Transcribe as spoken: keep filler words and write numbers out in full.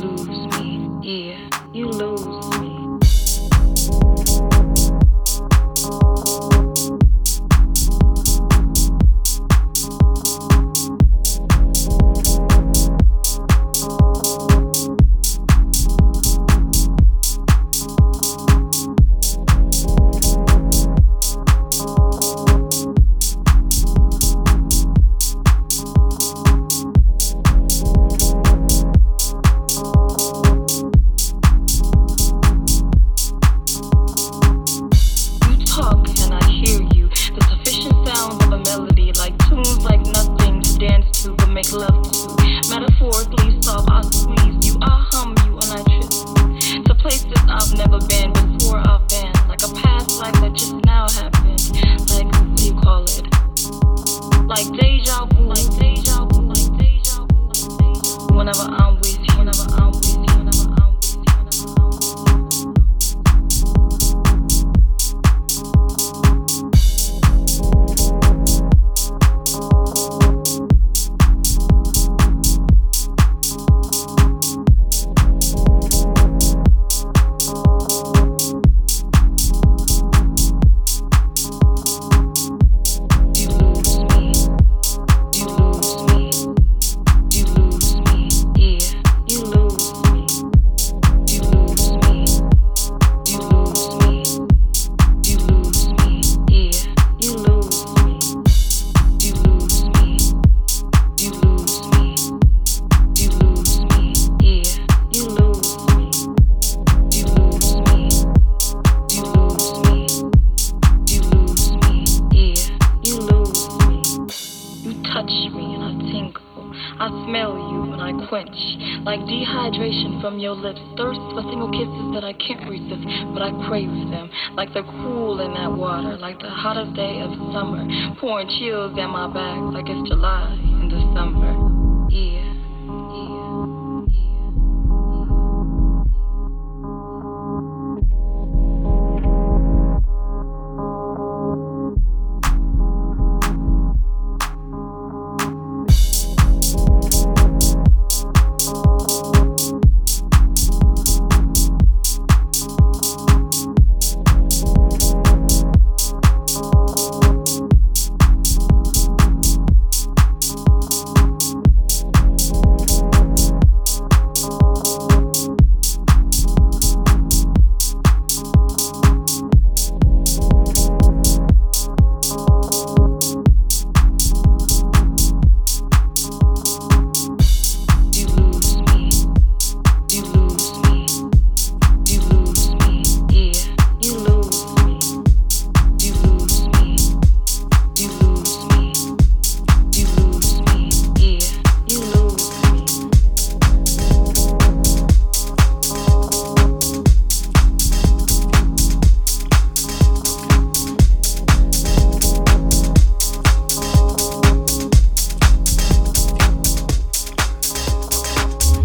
lose me, yeah, you lose me. Love to metaphorically solve, I squeeze you, I hum you, and I trip to places I've never been before. I've been like a past life that just now happened. Like, what do you call it? Like deja vu, like deja vu, like deja vu, like deja vu. Whenever I'm with you, whenever I'm with you, whenever I'm with you, whenever I'm with you. I smell you and I quench, like dehydration from your lips, thirst for single kisses that I can't resist, but I crave them, like the cool in that water, like the hottest day of summer, pouring chills down my back like it's July in December, yeah.